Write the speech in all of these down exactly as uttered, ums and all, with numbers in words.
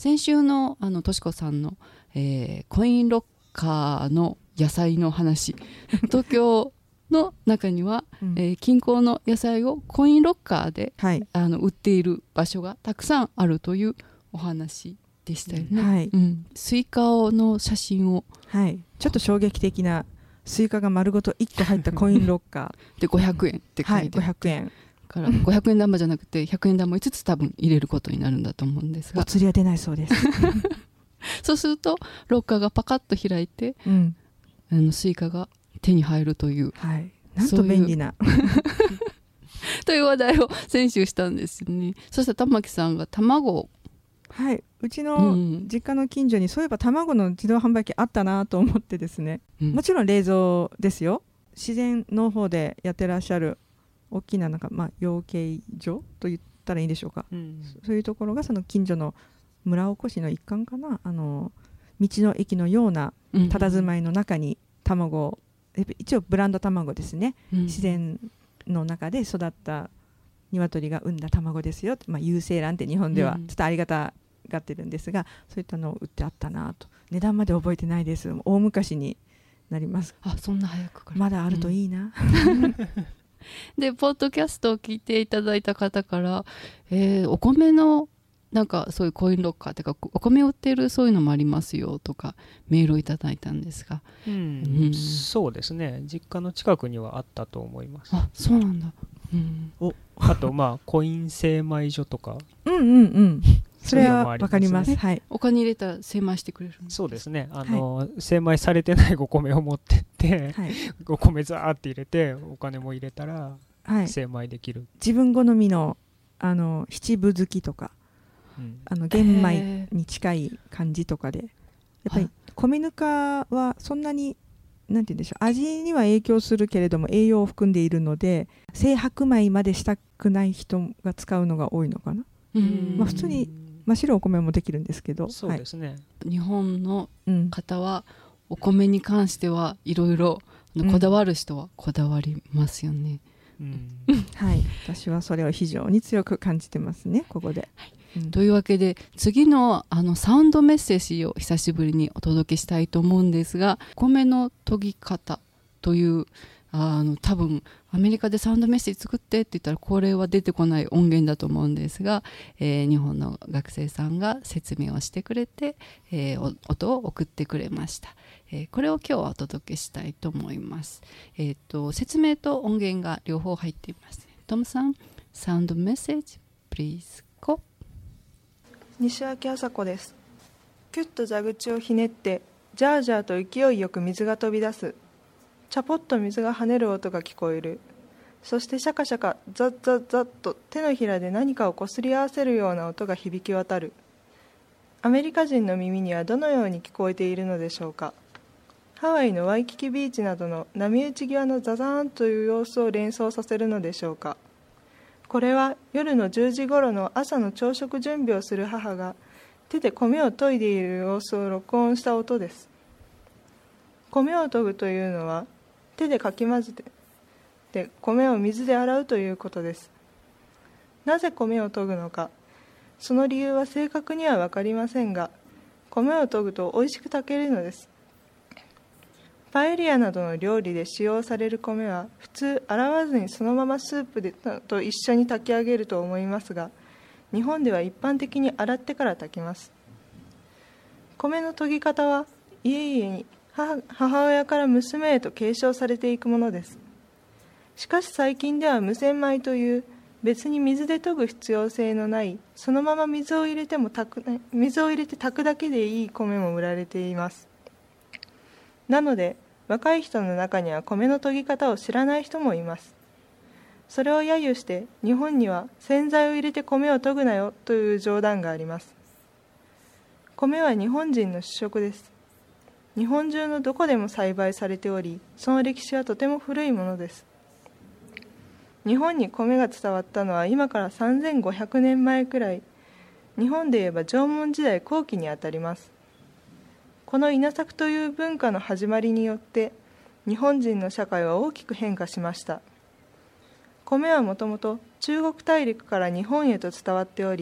先週のあのとしこさんの、えー、コインロッカーの野菜の話東京の中には、うんえー、近郊の野菜をコインロッカーで、はい、あの売っている場所がたくさんあるというお話でしたよね、はいうん、スイカの写真を、 はい、ちょっと衝撃的なスイカが丸ごといっこ入ったコインロッカーでごひゃくえんって書いてあって、はい、ごひゃくえんからごひゃくえん玉じゃなくてひゃくえん玉をいつつ多分入れることになるんだと思うんですがお釣りは出ないそうですそうするとロッカーがパカッと開いて、うん、あのスイカが手に入るという、 はい、なんと便利なという話題を先週したんですよね。そしたら玉木さんが卵をはい、うちの実家の近所にそういえば卵の自動販売機あったなと思ってですね、うん、もちろん冷蔵ですよ。自然の方でやってらっしゃる大きななんか、まあ、養鶏場と言ったらいいんでしょうか、うん、そういうところがその近所の村おこしの一環かな、あの道の駅のような佇まいの中に卵を、うん、一応ブランド卵ですね、うん、自然の中で育った鶏が産んだ卵ですよ、まあ、有精卵って日本ではちょっとありがたがってるんですが、そういったのを売ってあったなと。値段まで覚えてないです。大昔になります。 あ、そんな早くからまだあるといいな、 うん、でポッドキャストを聞いていただいた方から、えー、お米のなんかそういうコインロッカーとかお米を売ってるそういうのもありますよとかメールをいただいたんですが、 うんうん、そうですね、実家の近くにはあったと思います。 あ、そうなんだ、うん、 おあとまあコイン精米所とかうんうんうんそれは分かります、はい、 お金入れたら精米してくれるんです。 そうですね、あの、はい、精米されてないお米を持ってって、はい、お米ザーって入れてお金も入れたら、はい、精米できる。 自分好みの、あの七分好きとか、うん、あの玄米に近い感じとかで、やっぱり米ぬかはそんなになんて言うんでしょう、味には影響するけれども栄養を含んでいるので精白米までしたくない人が使うのが多いのかな。うんまあ、普通に真っ白いお米もできるんですけど、 そうですね、 はい、日本の方はお米に関してはいろいろこだわる人はこだわりますよね、 うんはい、私はそれを非常に強く感じてますねここで、 はいうん、というわけで次 の, あのサウンドメッセージを久しぶりにお届けしたいと思うんですが、米の研ぎ方というあの多分アメリカでサウンドメッセージ作ってって言ったらこれは出てこない音源だと思うんですが、えー、日本の学生さんが説明をしてくれて、えー、音を送ってくれました、えー、これを今日はお届けしたいと思います、えー、と説明と音源が両方入っています、ね、トムさんサウンドメッセージ please go。 西脇麻子です。キュッと蛇口をひねってジャージャーと勢いよく水が飛び出す。チャポッと水が跳ねる音が聞こえる。そしてシャカシャカザッザッザッと手のひらで何かをこすり合わせるような音が響き渡る。アメリカ人の耳にはどのように聞こえているのでしょうか。ハワイのワイキキビーチなどの波打ち際のザザーンという様子を連想させるのでしょうか。これは夜のじゅうじごろの朝の朝食準備をする母が手で米を研いでいる様子を録音した音です。米を研ぐというのは手でかき混ぜてで米を水で洗うということです。なぜ米を研ぐのか、その理由は正確には分かりませんが、米を研ぐとおいしく炊けるのです。パエリアなどの料理で使用される米は普通洗わずにそのままスープでと一緒に炊き上げると思いますが、日本では一般的に洗ってから炊きます。米の研ぎ方は家々に母親から娘へと継承されていくものです。しかし最近では無洗米という別に水で研ぐ必要性のない、そのまま水を入れても炊く水を入れて炊くだけでいい米も売られています。なので若い人の中には米の研ぎ方を知らない人もいます。それを揶揄して日本には洗剤を入れて米を研ぐなよという冗談があります。米は日本人の主食です。日本中のどこでも栽培されており、その歴史はとても古いものです。日本に米が伝わったのは今からさんぜんごひゃくねんまえくらい、日本で言えば縄文時代後期にあたります。この稲作という文化の始まりによって日本人の社会は大きく変化しました。米はもともと中国大陸から日本へと伝わっており、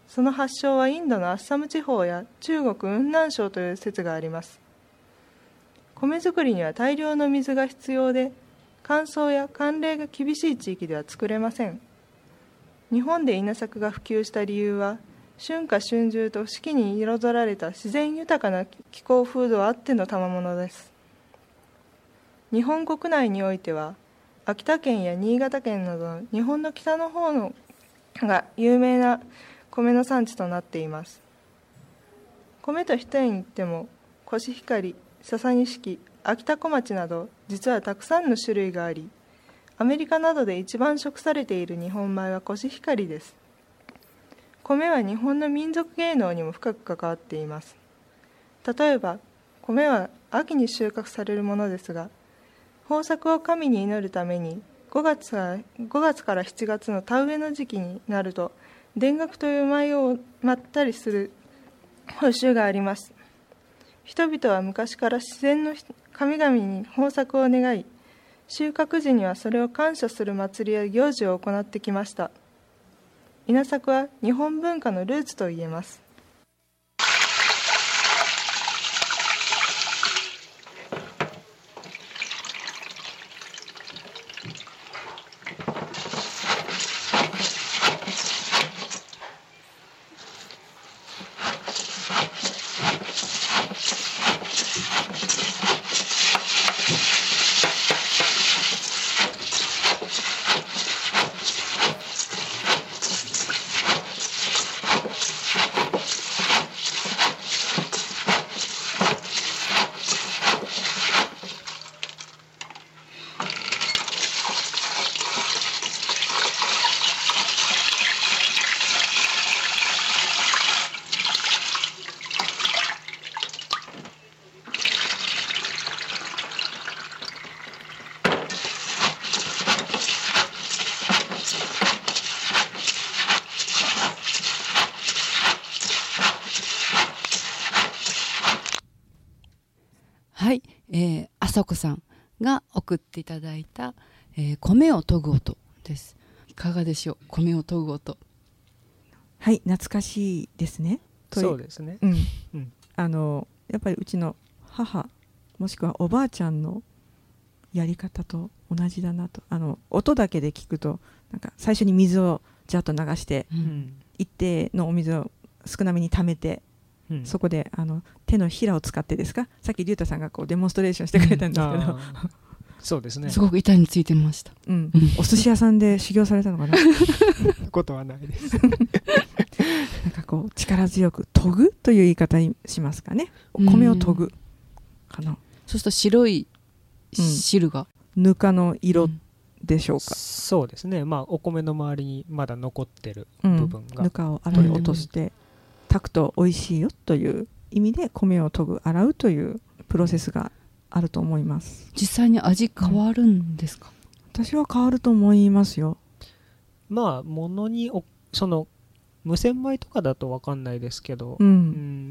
その発祥はインドのアッサム地方や中国雲南省という説があります。米作りには大量の水が必要で、乾燥や寒冷が厳しい地域では作れません。日本で稲作が普及した理由は、春夏春秋と四季に彩られた自然豊かな気候風土あっての賜物です。日本国内においては、秋田県や新潟県など日本の北の方のが有名な米の産地となっています。米と一重に言っても、コシヒカリ、笹錦、秋田小町など実はたくさんの種類があり、アメリカなどで一番食されている日本米はコシヒカリです。米は日本の民族芸能にも深く関わっています。例えば、米は秋に収穫されるものですが、豊作を神に祈るためにごがつから、ごがつからしちがつの田植えの時期になると、田楽という米をまったりする風習があります。人々は昔から自然の神々に豊作を願い、収穫時にはそれを感謝する祭りや行事を行ってきました。稲作は日本文化のルーツと言えます。 はい、えー、あさこさんが送っていただいた、えー、米を研ぐ音です。いかがでしょう、米を研ぐ音。 はい、懐かしいですね。 そうですね、 うんうん、あのやっぱりうちの母もしくはおばあちゃんのやり方と同じだなと。あの音だけで聞くとなんか最初に水をジャッと流して、うん、一定のお水を少なめに溜めて、うん、そこであの手のひらを使ってですか、さっき龍太さんがこうデモンストレーションしてくれたんですけど、うん、 そうですね、 すごく板についてました、 うん、お寿司屋さんで修行されたのかなことはないですなんかこう力強く研ぐという言い方にしますかね。お米を研ぐかな。 そうすると白い汁が、 うん、ぬかの色でしょうか、うん、 そうですね、まあ、お米の周りにまだ残ってる部分が、 うん、ぬかを洗い落として炊くと美味しいよという意味で米を研ぐ洗うというプロセスがあると思います。 実際に味変わるんですか？ うん、私は変わると思いますよ。 まあものにおその無洗米とかだと分かんないですけど、 うんうん、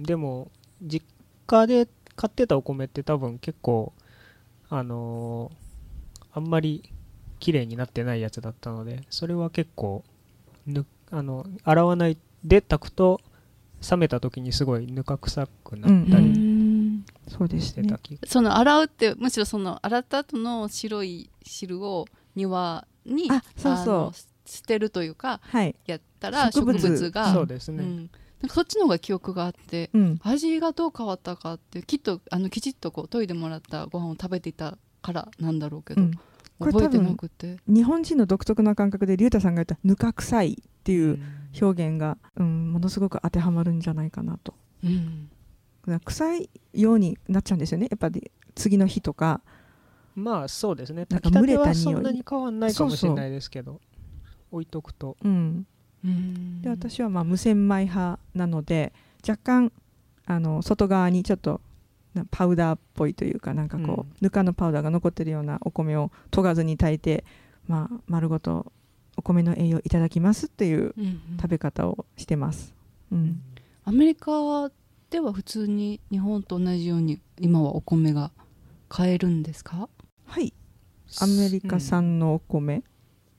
でも実家で買ってたお米って多分結構あのー、あんまり綺麗になってないやつだったので、それは結構ぬあの洗わないで炊くと冷めた時にすごいぬか臭くなったりしてた気が、 その洗うってむしろその洗った後の白い汁を庭にあそうそう捨てるというか、 はい、 やったら植物がそうですね、うん、 なんかそっちの方が記憶があって、うん、味がどう変わったかってきっとあのきちっとこう研いでもらったご飯を食べていたからなんだろうけど、うん、覚えてなくて、 日本人の独特な感覚で龍太さんが言ったぬか臭いっていう表現が、うん、ものすごく当てはまるんじゃないかなと、うん、臭いようになっちゃうんですよね、やっぱり次の日とか。 まあそうですね、炊きたてはそんなに変わんないかもしれないですけど、そうそう置いとくと、うん、 うんで私はまあ無洗米派なので若干あの外側にちょっとパウダーっぽいというかなんかこう、うん、ぬかのパウダーが残ってるようなお米を研がずに炊いて、まあ、丸ごとお米の栄養いただきますっていう食べ方をしてます、うんうん、 アメリカでは普通に日本と同じように今はお米が買えるんですか？ はい、アメリカ産のお米、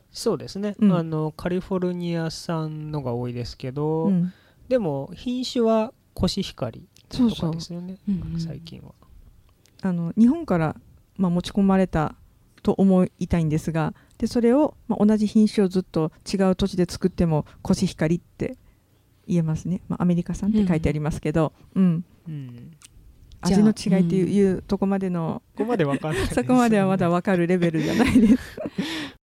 そうですね、 うん、 あのカリフォルニア産のが多いですけど、 うん、 でも品種はコシヒカリとかですよね。 そうそう、 最近はあの日本から、まあ、持ち込まれたと思いたいんですが、でそれを、まあ、同じ品種をずっと違う土地で作ってもコシヒカリって言えますね、まあ、アメリカ産って書いてありますけど、うんうん、味の違いっていう、うん、いうとこまでのそこまでわかんないです、ね、 そこまではまだ分かるレベルじゃないです